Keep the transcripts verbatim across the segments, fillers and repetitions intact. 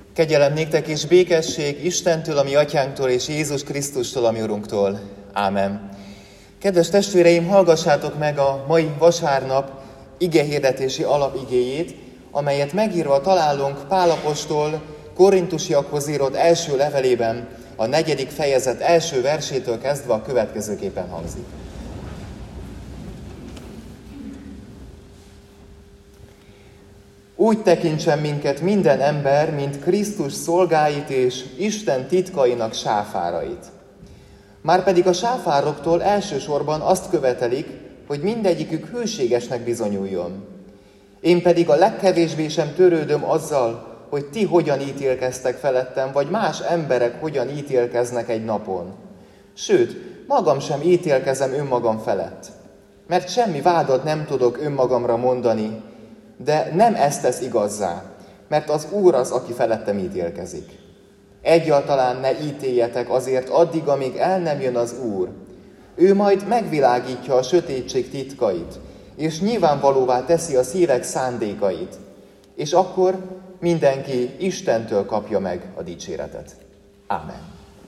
Kegyelem néktek és békesség Istentől, a mi atyánktól és Jézus Krisztustól, a mi Urunktól. Ámen. Kedves testvéreim, hallgassátok meg a mai vasárnap igehirdetési alapigéjét, amelyet megírva találunk Pál apostol Korintusiakhoz írott első levelében, a negyedik fejezet első versétől kezdve a következőképpen hangzik. Úgy tekintsen minket minden ember, mint Krisztus szolgáit és Isten titkainak sáfárait. Márpedig a sáfároktól elsősorban azt követelik, hogy mindegyikük hűségesnek bizonyuljon. Én pedig a legkevésbé sem törődöm azzal, hogy ti hogyan ítélkeztek felettem, vagy más emberek hogyan ítélkeznek egy napon. Sőt, magam sem ítélkezem önmagam felett, mert semmi vádat nem tudok önmagamra mondani, de nem ezt tesz igazzá, mert az Úr az, aki felettem ítélkezik. Egyáltalán ne ítéljetek azért addig, amíg el nem jön az Úr. Ő majd megvilágítja a sötétség titkait, és nyilvánvalóvá teszi a szívek szándékait, és akkor mindenki Istentől kapja meg a dicséretet. Ámen.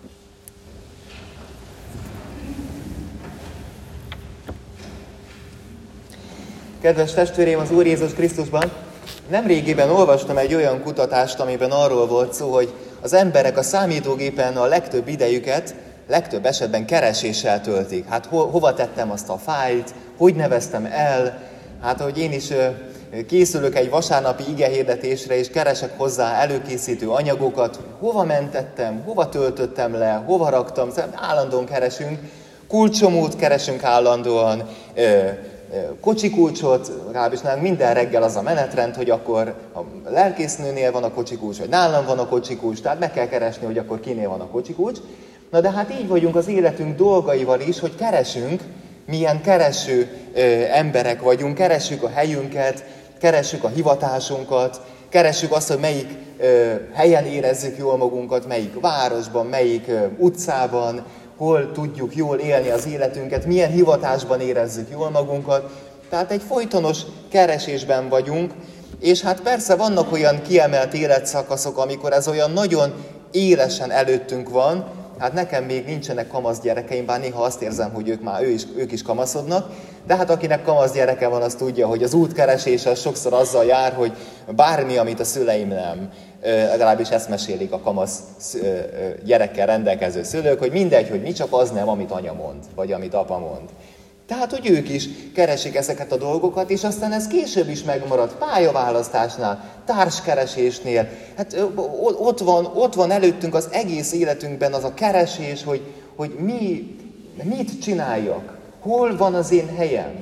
Kedves testvéreim, az Úr Jézus Krisztusban, nemrégiben olvastam egy olyan kutatást, amiben arról volt szó, hogy az emberek a számítógépen a legtöbb idejüket, legtöbb esetben kereséssel töltik. Hát ho- hova tettem azt a fájlt, hogy neveztem el, hát hogy én is ö, készülök egy vasárnapi igehirdetésre, és keresek hozzá előkészítő anyagokat, hova mentettem, hova töltöttem le, hova raktam, állandóan keresünk, kulcsomót keresünk állandóan, ö, kocsikulcsot, legalábbis nálunk minden reggel az a menetrend, hogy akkor a lelkésznőnél van a kocsikulcs, vagy nálam van a kocsikulcs, tehát meg kell keresni, hogy akkor kinél van a kocsikulcs. Na de hát így vagyunk az életünk dolgaival is, hogy keresünk, milyen kereső ö, emberek vagyunk, keressük a helyünket, keressük a hivatásunkat, keressük azt, hogy melyik ö, helyen érezzük jól magunkat, melyik városban, melyik ö, utcában, hol tudjuk jól élni az életünket, milyen hivatásban érezzük jól magunkat. Tehát egy folytonos keresésben vagyunk, és hát persze vannak olyan kiemelt életszakaszok, amikor ez olyan nagyon élesen előttünk van. Hát nekem még nincsenek kamasz gyerekeim, bár néha azt érzem, hogy ők már ő is, ők is kamaszodnak, de hát akinek kamasz gyereke van, az tudja, hogy az útkeresés az sokszor azzal jár, hogy bármi, amit a szüleim nem, legalábbis ezt mesélik a kamasz gyerekkel rendelkező szülők, hogy mindegy, hogy mi, csak az nem, amit anya mond, vagy amit apa mond. Tehát, hogy ők is keresik ezeket a dolgokat, és aztán ez később is megmarad pályaválasztásnál, társkeresésnél. Hát ott van, ott van előttünk az egész életünkben az a keresés, hogy, hogy mi, mit csináljak, hol van az én helyem.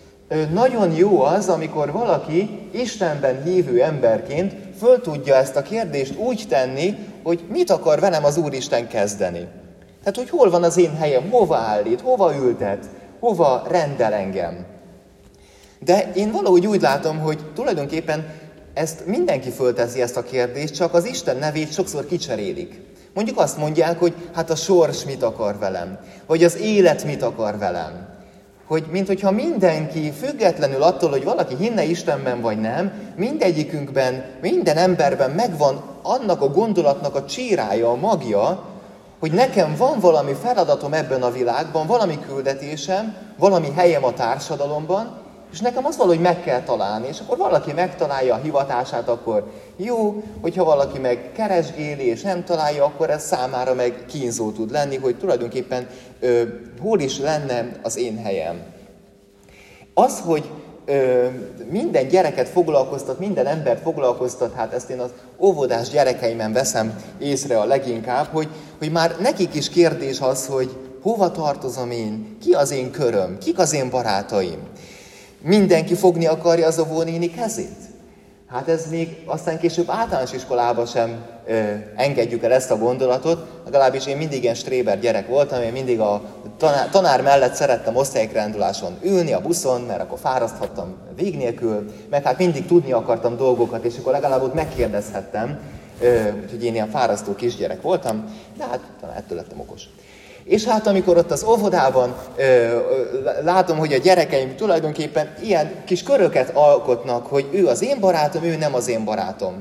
Nagyon jó az, amikor valaki Istenben hívő emberként föl tudja ezt a kérdést úgy tenni, hogy mit akar velem az Úristen kezdeni. Tehát, hogy hol van az én helyem, hova állít, hova ültet, hova rendel engem. De én valahogy úgy látom, hogy tulajdonképpen ezt mindenki fölteszi ezt a kérdést, csak az Isten nevét sokszor kicserélik. Mondjuk azt mondják, hogy hát a sors mit akar velem, vagy az élet mit akar velem. Hogy minthogyha mindenki, függetlenül attól, hogy valaki hinne Istenben vagy nem, mindegyikünkben, minden emberben megvan annak a gondolatnak a csírája, a magja, hogy nekem van valami feladatom ebben a világban, valami küldetésem, valami helyem a társadalomban, és nekem azt valahogy meg kell találni, és akkor valaki megtalálja a hivatását, akkor jó, hogyha valaki meg keresgéli és nem találja, akkor ez számára meg kínzó tud lenni, hogy tulajdonképpen ö, hol is lenne az én helyem. Az, hogy ö, minden gyereket foglalkoztat, minden embert foglalkoztat, hát ezt én az óvodás gyerekeimen veszem észre a leginkább, hogy, hogy már nekik is kérdés az, hogy hova tartozom én, ki az én köröm, kik az én barátaim. Mindenki fogni akarja az óvónéni kezét? Hát ez még aztán később általános iskolában sem ö, engedjük el ezt a gondolatot, legalábbis én mindig ilyen stréber gyerek voltam, én mindig a tanár, tanár mellett szerettem osztályokrenduláson ülni a buszon, mert akkor fáraszthattam vég nélkül, meg hát mindig tudni akartam dolgokat, és akkor legalább ott megkérdezhettem, ö, úgyhogy én ilyen fárasztó kisgyerek voltam, de hát talán ettől lettem okos. És hát amikor ott az óvodában ö, ö, látom, hogy a gyerekeim tulajdonképpen ilyen kis köröket alkotnak, hogy ő az én barátom, ő nem az én barátom.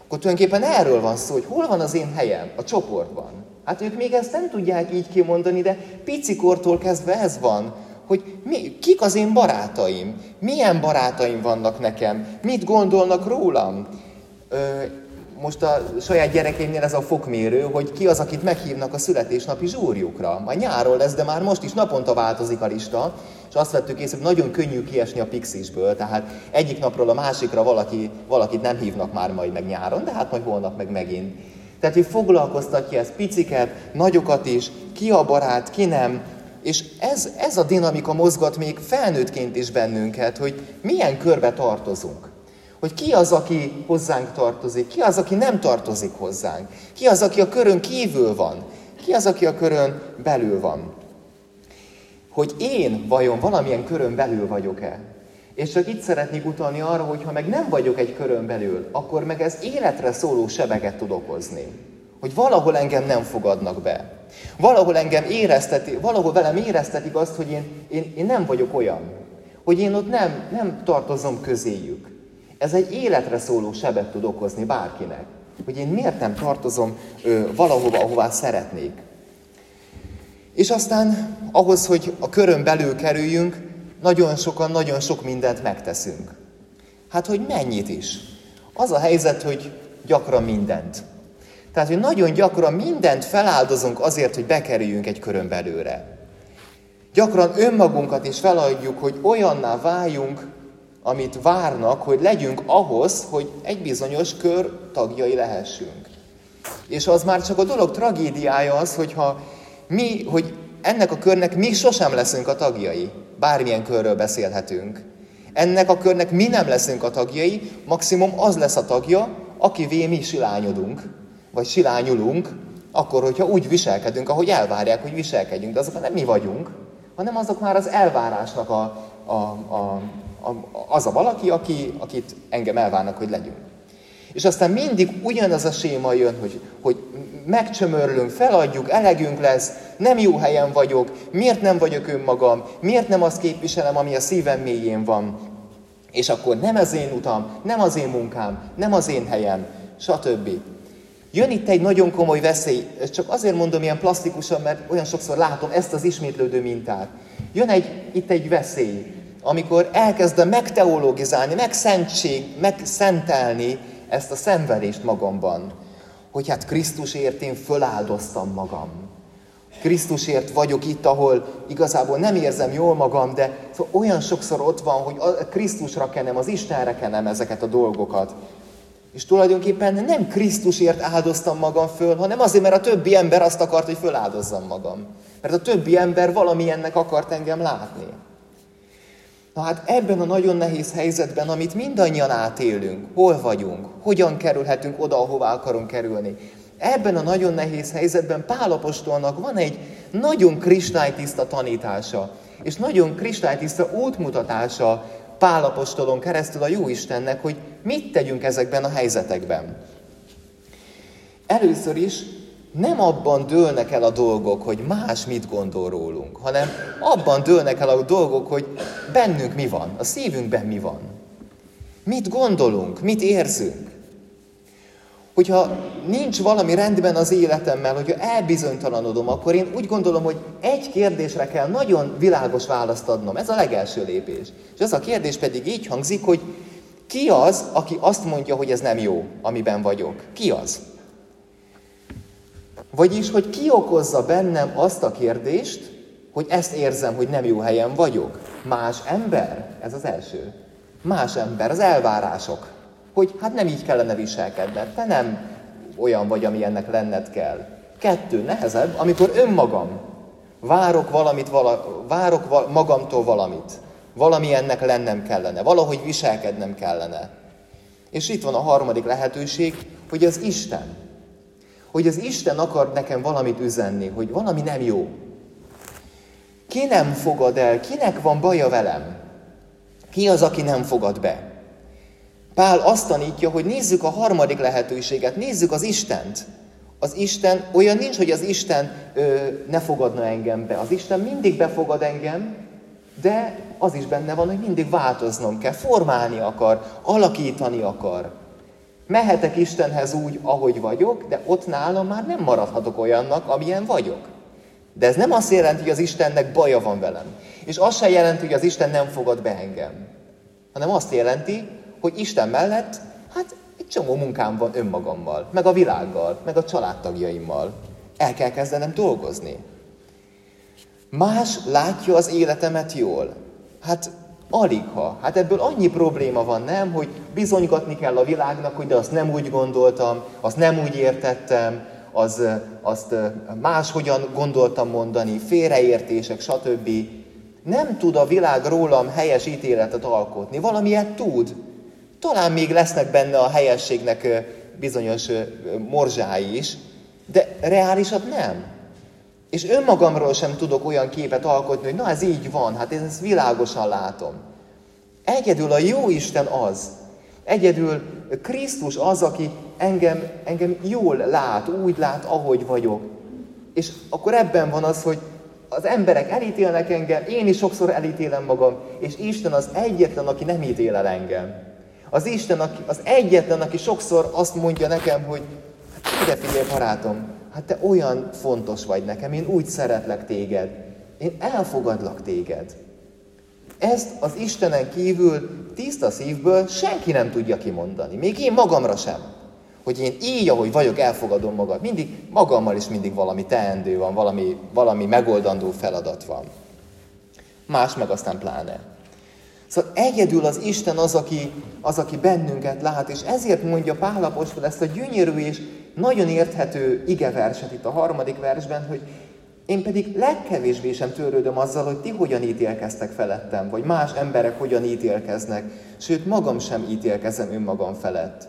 akkor tulajdonképpen erről van szó, hogy hol van az én helyem a csoportban. Hát ők még ezt nem tudják így kimondani, de picikortól kezdve ez van, hogy mi, kik az én barátaim, milyen barátaim vannak nekem, mit gondolnak rólam. Ö, most a saját gyerekeimnél ez a fokmérő, hogy ki az, akit meghívnak a születésnapi zsúrjukra. Majd nyáron lesz, de már most is naponta változik a lista, és azt vettük észre, hogy nagyon könnyű kiesni a Pixisből, tehát egyik napról a másikra valaki, valakit nem hívnak már majd meg nyáron, de hát majd holnap meg megint. Tehát, hogy foglalkoztatja ezt piciket, nagyokat is, ki a barát, ki nem, és ez, ez a dinamika mozgat még felnőttként is bennünket, hogy milyen körbe tartozunk. Hogy ki az, aki hozzánk tartozik, ki az, aki nem tartozik hozzánk, ki az, aki a körön kívül van, ki az, aki a körön belül van. Hogy én vajon valamilyen körön belül vagyok-e? És csak itt szeretnék utalni arra, hogy ha meg nem vagyok egy körön belül, akkor meg ez életre szóló sebeket tud okozni. Hogy valahol engem nem fogadnak be. Valahol engem éreztetik, valahol velem éreztetik azt, hogy én, én, én nem vagyok olyan. Hogy én ott nem, nem tartozom közéjük. Ez egy életre szóló sebet tud okozni bárkinek. Hogy én miért nem tartozom ö, valahova, ahová szeretnék. És aztán ahhoz, hogy a körön belül kerüljünk, nagyon sokan, nagyon sok mindent megteszünk. Hát, hogy mennyit is. Az a helyzet, hogy gyakran mindent. Tehát, hogy nagyon gyakran mindent feláldozunk azért, hogy bekerüljünk egy körön belőle. Gyakran önmagunkat is feladjuk, hogy olyanná váljunk, amit várnak, hogy legyünk ahhoz, hogy egy bizonyos kör tagjai lehessünk. És az már csak a dolog tragédiája az, hogyha mi, hogy ennek a körnek mi sosem leszünk a tagjai. Bármilyen körről beszélhetünk. Ennek a körnek mi nem leszünk a tagjai, maximum az lesz a tagja, akivé mi silányodunk, vagy silányulunk, akkor, hogyha úgy viselkedünk, ahogy elvárják, hogy viselkedjünk. De azok nem mi vagyunk, hanem azok már az elvárásnak a, a, a, a, az a valaki, aki, akit engem elvárnak, hogy legyünk. És aztán mindig ugyanaz a séma jön, hogy, hogy megcsömörlünk, feladjuk, elegünk lesz, nem jó helyen vagyok, miért nem vagyok önmagam, miért nem azt képviselem, ami a szívem mélyén van. És akkor nem az én utam, nem az én munkám, nem az én helyem, stb. Jön itt egy nagyon komoly veszély, csak azért mondom ilyen plastikusan, mert olyan sokszor látom ezt az ismétlődő mintát. Jön egy, itt egy veszély, amikor elkezdem megteologizálni, megszentség, megszentelni ezt a szenvedést magamban. Hogy hát Krisztusért én föláldoztam magam. Krisztusért vagyok itt, ahol igazából nem érzem jól magam, de szóval olyan sokszor ott van, hogy a Krisztusra kenem, az Istenre kenem ezeket a dolgokat. És tulajdonképpen nem Krisztusért áldoztam magam föl, hanem azért, mert a többi ember azt akart, hogy föláldozzam magam. Mert a többi ember valamilyennek akart engem látni. Na hát ebben a nagyon nehéz helyzetben, amit mindannyian átélünk, hol vagyunk, hogyan kerülhetünk oda, ahová akarunk kerülni. Ebben a nagyon nehéz helyzetben Pál apostolnak van egy nagyon kristálytiszta tanítása, és nagyon kristálytiszta útmutatása Pál apostolon keresztül a Jóistennek, hogy mit tegyünk ezekben a helyzetekben. Először is nem abban dőlnek el a dolgok, hogy más mit gondol rólunk, hanem abban dőlnek el a dolgok, hogy bennünk mi van, a szívünkben mi van. Mit gondolunk, mit érzünk. Hogyha nincs valami rendben az életemmel, hogyha elbizonytalanodom, akkor én úgy gondolom, hogy egy kérdésre kell nagyon világos választ adnom. Ez a legelső lépés. És az a kérdés pedig így hangzik, hogy ki az, aki azt mondja, hogy ez nem jó, amiben vagyok? Ki az? Vagyis, hogy ki okozza bennem azt a kérdést, hogy ezt érzem, hogy nem jó helyen vagyok? Más ember? Ez az első. Más ember, az elvárások. Hogy hát nem így kellene viselkedned, te nem olyan vagy, ami ennek lenned kell. Kettő, nehezebb, amikor önmagam várok valamit, vala, várok val, magamtól valamit. Valami ennek lennem kellene, valahogy viselkednem kellene. És itt van a harmadik lehetőség, hogy az Isten. Hogy az Isten akar nekem valamit üzenni, hogy valami nem jó. Ki nem fogad el, kinek van baja velem? Ki az, aki nem fogad be? Pál azt tanítja, hogy nézzük a harmadik lehetőséget, nézzük az Istent. Az Isten, olyan nincs, hogy az Isten ö, ne fogadna engem be. Az Isten mindig befogad engem, de az is benne van, hogy mindig változnom kell, formálni akar, alakítani akar. Mehetek Istenhez úgy, ahogy vagyok, de ott nálam már nem maradhatok olyannak, amilyen vagyok. De ez nem azt jelenti, hogy az Istennek baja van velem. És azt sem jelenti, hogy az Isten nem fogad be engem. Hanem azt jelenti, hogy Isten mellett, hát egy csomó munkám van önmagammal, meg a világgal, meg a családtagjaimmal. El kell kezdenem dolgozni. Más látja az életemet jól. Hát aligha. Hát ebből annyi probléma van, nem? Hogy bizonygatni kell a világnak, hogy de azt nem úgy gondoltam, azt nem úgy értettem, az, azt máshogyan gondoltam mondani, félreértések, stb. Nem tud a világ rólam helyes ítéletet alkotni. Valamilyet tud. Talán még lesznek benne a helyességnek bizonyos morzsái is, de reálisat nem. És önmagamról sem tudok olyan képet alkotni, hogy na ez így van, hát én ezt világosan látom. Egyedül a jó Isten az, egyedül Krisztus az, aki engem, engem jól lát, úgy lát, ahogy vagyok. És akkor ebben van az, hogy az emberek elítélnek engem, én is sokszor elítélem magam, és Isten az egyetlen, aki nem ítél el engem. Az Isten aki, az egyetlen, aki sokszor azt mondja nekem, hogy hát ide figyelj, barátom, hát te olyan fontos vagy nekem, én úgy szeretlek téged, én elfogadlak téged. Ezt az Istenen kívül tiszta szívből senki nem tudja kimondani, még én magamra sem. Hogy én így, ahogy vagyok, elfogadom magam. Mindig magammal is mindig valami teendő van, valami, valami megoldandó feladat van. Más meg aztán pláne. Szóval egyedül az Isten az, aki, az, aki bennünket lát, és ezért mondja Pál apostol ezt a gyönyörű és nagyon érthető igeverset itt a harmadik versben, hogy én pedig legkevésbé sem törődöm azzal, hogy ti hogyan ítélkeztek felettem, vagy más emberek hogyan ítélkeznek, sőt magam sem ítélkezem önmagam felett.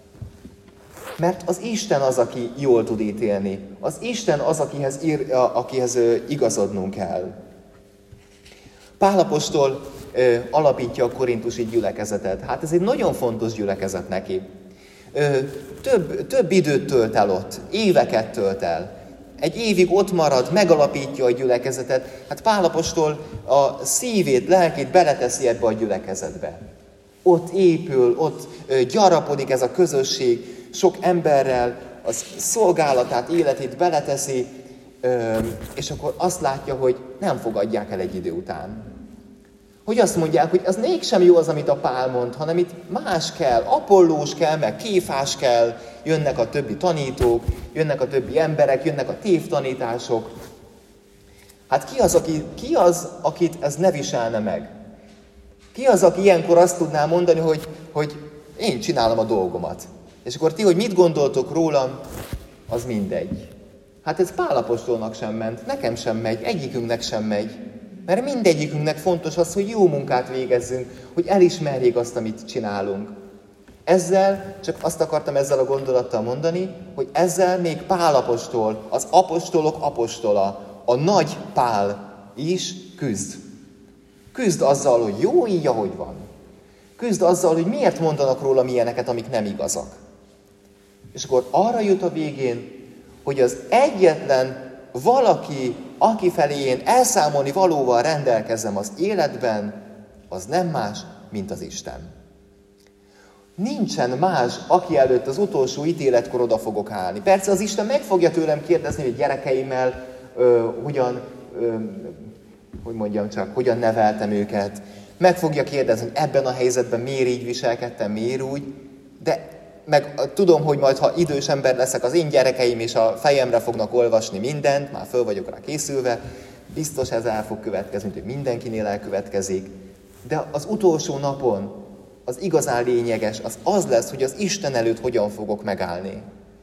Mert az Isten az, aki jól tud ítélni. Az Isten az, akihez, ír, akihez igazodnunk kell. Pál apostol ö, alapítja a korintusi gyülekezetet. Hát ez egy nagyon fontos gyülekezet neki. Ö, több, több időt tölt el ott, éveket tölt el. Egy évig ott marad, megalapítja a gyülekezetet. Hát Pál apostol a szívét, lelkét beleteszi ebbe a gyülekezetbe. Ott épül, ott ö, gyarapodik ez a közösség, sok emberrel, az szolgálatát, életét beleteszi, és akkor azt látja, hogy nem fogadják el egy idő után. Hogy azt mondják, hogy az mégsem jó az, amit a Pál mond, hanem itt más kell, Apollós kell, meg Kéfás kell, jönnek a többi tanítók, jönnek a többi emberek, jönnek a tévtanítások. Hát ki az, aki, ki az, akit ez ne viselne meg? Ki az, aki ilyenkor azt tudná mondani, hogy, hogy én csinálom a dolgomat? És akkor ti, hogy mit gondoltok rólam, az mindegy. Hát ez Pál apostolnak sem ment, nekem sem megy, egyikünknek sem megy. Mert mindegyikünknek fontos az, hogy jó munkát végezzünk, hogy elismerjék azt, amit csinálunk. Ezzel, csak azt akartam ezzel a gondolattal mondani, hogy ezzel még Pál apostol, az apostolok apostola, a nagy Pál is küzd. Küzd azzal, hogy jó így, ahogy van. Küzd azzal, hogy miért mondanak róla ilyeneket, amik nem igazak. És akkor arra jut a végén, hogy az egyetlen valaki, aki felé én elszámolni valóval rendelkezem az életben, az nem más, mint az Isten. Nincsen más, aki előtt az utolsó ítéletkor oda fogok állni. Persze az Isten meg fogja tőlem kérdezni, hogy gyerekeimmel ö, hogyan, ö, hogy mondjam csak, hogyan neveltem őket. Meg fogja kérdezni, hogy ebben a helyzetben miért így viselkedtem, miért úgy. De meg tudom, hogy majd, ha idős ember leszek, az én gyerekeim és a fejemre fognak olvasni mindent, már föl vagyok rá készülve, biztos ez el fog következni, hogy mindenkinél elkövetkezik. De az utolsó napon az igazán lényeges, az az lesz, hogy az Isten előtt hogyan fogok megállni.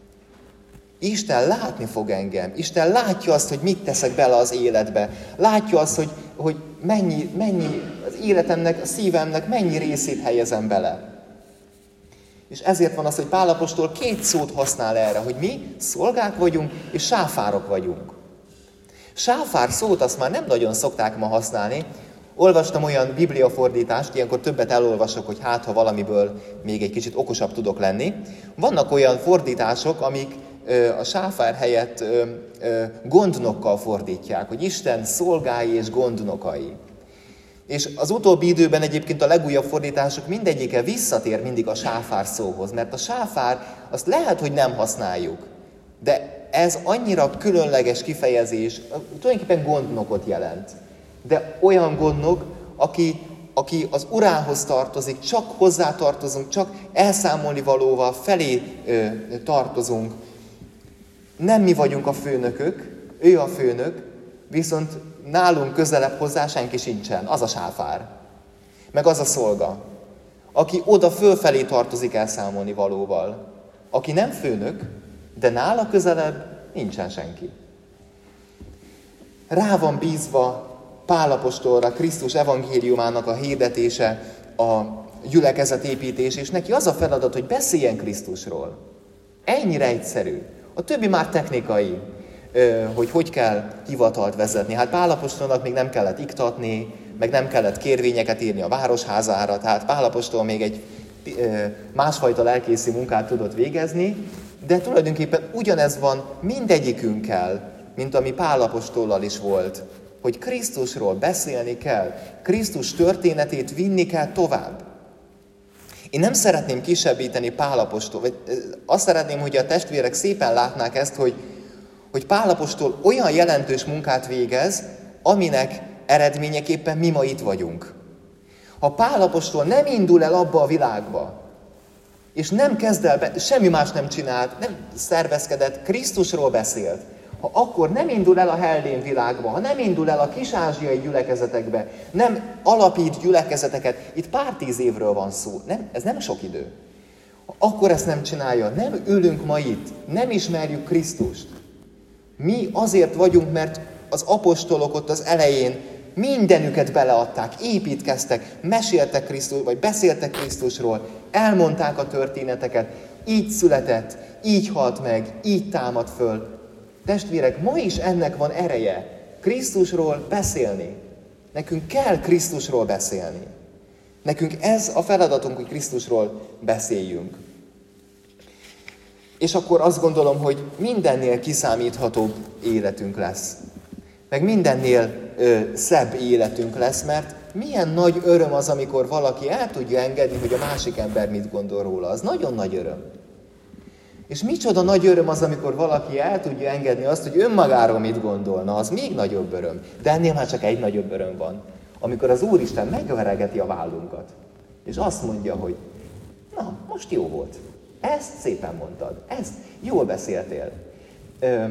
Isten látni fog engem. Isten látja azt, hogy mit teszek bele az életbe. Látja azt, hogy, hogy mennyi, mennyi az életemnek, a szívemnek mennyi részét helyezem bele. És ezért van az, hogy Pál apostol két szót használ erre, hogy mi szolgák vagyunk, és sáfárok vagyunk. Sáfár szót azt már nem nagyon szokták ma használni. Olvastam olyan bibliafordítást, ilyenkor többet elolvasok, hogy hát, ha valamiből még egy kicsit okosabb tudok lenni. Vannak olyan fordítások, amik ö, a sáfár helyett ö, ö, gondnokkal fordítják, hogy Isten szolgái és gondnokai. És az utóbbi időben egyébként a legújabb fordítások mindegyike visszatér mindig a sáfár szóhoz, mert a sáfár azt lehet, hogy nem használjuk, de ez annyira különleges kifejezés, tulajdonképpen gondnokot jelent. De olyan gondnok, aki, aki az urához tartozik, csak hozzá tartozunk, csak elszámolni valóval felé ö, tartozunk. Nem mi vagyunk a főnökök, ő a főnök, viszont nálunk közelebb hozzá senki sincsen, az a sáfár. Meg az a szolga, aki oda fölfelé tartozik elszámolni valóval. Aki nem főnök, de nála közelebb nincsen senki. Rá van bízva Pál apostolra Krisztus evangéliumának a hirdetése, a gyülekezetépítés, és neki az a feladat, hogy beszéljen Krisztusról. Ennyire egyszerű. A többi már technikai, hogy hogy kell hivatalt vezetni. Hát Pál apostolnak még nem kellett iktatni, meg nem kellett kérvényeket írni a városházára, tehát Pál apostol még egy másfajta lelkészi munkát tudott végezni, de tulajdonképpen ugyanez van mindegyikünkkel, mint ami Pál apostollal is volt, hogy Krisztusról beszélni kell, Krisztus történetét vinni kell tovább. Én nem szeretném kisebbíteni Pál apostol, vagy azt szeretném, hogy a testvérek szépen látnák ezt, hogy, hogy Pál apostol olyan jelentős munkát végez, aminek eredményeképpen mi ma itt vagyunk. Ha Pál apostol nem indul el abba a világba, és nem kezd el, be, semmi más nem csinált, nem szervezkedett, Krisztusról beszélt, ha akkor nem indul el a hellén világba, ha nem indul el a kis-ázsiai gyülekezetekbe, nem alapít gyülekezeteket, itt pár tíz évről van szó, nem, ez nem sok idő. Ha akkor ezt nem csinálja, nem ülünk ma itt, nem ismerjük Krisztust. Mi azért vagyunk, mert az apostolok ott az elején mindenüket beleadták, építkeztek, meséltek Krisztus, vagy beszéltek Krisztusról, elmondták a történeteket, így született, így halt meg, így támad föl. Testvérek, ma is ennek van ereje, Krisztusról beszélni. Nekünk kell Krisztusról beszélni. Nekünk ez a feladatunk, hogy Krisztusról beszéljünk. És akkor azt gondolom, hogy mindennél kiszámíthatóbb életünk lesz. Meg mindennél ö, szebb életünk lesz, mert milyen nagy öröm az, amikor valaki el tudja engedni, hogy a másik ember mit gondol róla. Az nagyon nagy öröm. És micsoda nagy öröm az, amikor valaki el tudja engedni azt, hogy önmagáról mit gondolna, az még nagyobb öröm. De ennél már csak egy nagyobb öröm van. Amikor az Úristen megveregeti a vállunkat, és azt mondja, hogy na, most jó volt. Ezt szépen mondtad. Ezt jól beszéltél. Ö,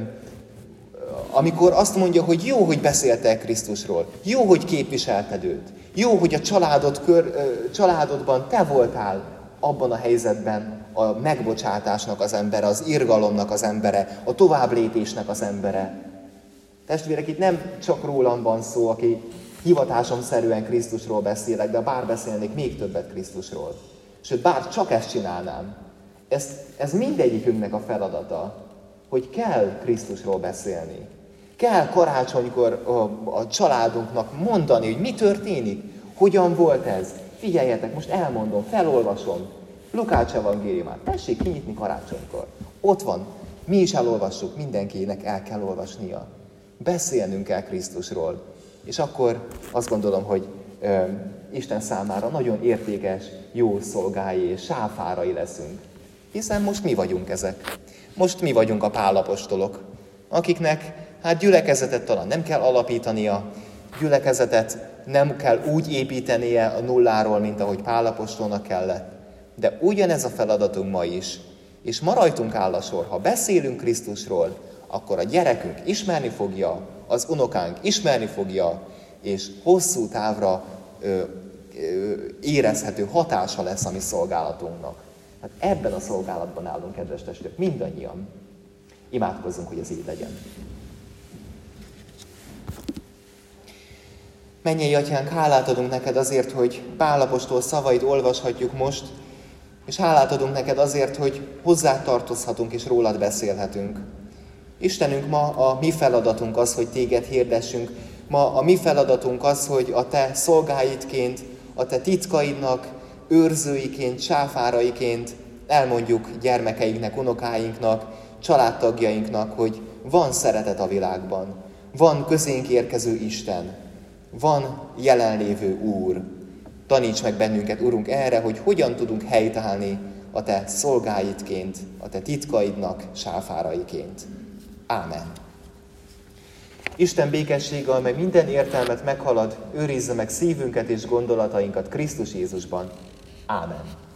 amikor azt mondja, hogy jó, hogy beszéltél Krisztusról. Jó, hogy képviselted őt. Jó, hogy a családod kör, ö, családodban te voltál abban a helyzetben a megbocsátásnak az embere, az irgalomnak az embere, a továbblépésnek az embere. Testvérek, itt nem csak rólam van szó, aki hivatásomszerűen Krisztusról beszélek, de bár beszélnék még többet Krisztusról. Sőt, bár csak ezt csinálnám, ez, ez mindegyikünknek a feladata, hogy kell Krisztusról beszélni. Kell karácsonykor a, a családunknak mondani, hogy mi történik, hogyan volt ez. Figyeljetek, most elmondom, felolvasom. Lukács evangéliumát. Tessék kinyitni karácsonykor. Ott van. Mi is elolvassuk, mindenkinek el kell olvasnia. Beszélnünk kell Krisztusról. És akkor azt gondolom, hogy ö, Isten számára nagyon értékes, jó szolgái és sáfárai leszünk. Hiszen most mi vagyunk ezek. Most mi vagyunk a Pál apostolok, akiknek hát gyülekezetet talán nem kell alapítania, gyülekezetet nem kell úgy építenie a nulláról, mint ahogy Pál apostolnak kellett. De ugyanez a feladatunk ma is. És ma rajtunk áll a sor, ha beszélünk Krisztusról, akkor a gyerekünk ismerni fogja, az unokánk ismerni fogja, és hosszú távra ö, ö, érezhető hatása lesz a mi szolgálatunknak. Hát ebben a szolgálatban állunk, kedves testvérek, mindannyian. Imádkozzunk, hogy ez így legyen. Mennyei Atyánk, hálát adunk neked azért, hogy Pál apostol szavait olvashatjuk most, és hálát adunk neked azért, hogy hozzá tartozhatunk és rólad beszélhetünk. Istenünk, ma a mi feladatunk az, hogy téged hirdessünk. Ma a mi feladatunk az, hogy a te szolgáidként, a te titkaidnak, őrzőiként, sáfáraiként elmondjuk gyermekeinknek, unokáinknak, családtagjainknak, hogy van szeretet a világban, van közénk érkező Isten, van jelenlévő Úr. Taníts meg bennünket, Urunk, erre, hogy hogyan tudunk helytállni a Te szolgáidként, a Te titkaidnak sáfáraiként. Ámen. Isten békessége, amely minden értelmet meghalad, őrizze meg szívünket és gondolatainkat Krisztus Jézusban. Ámen.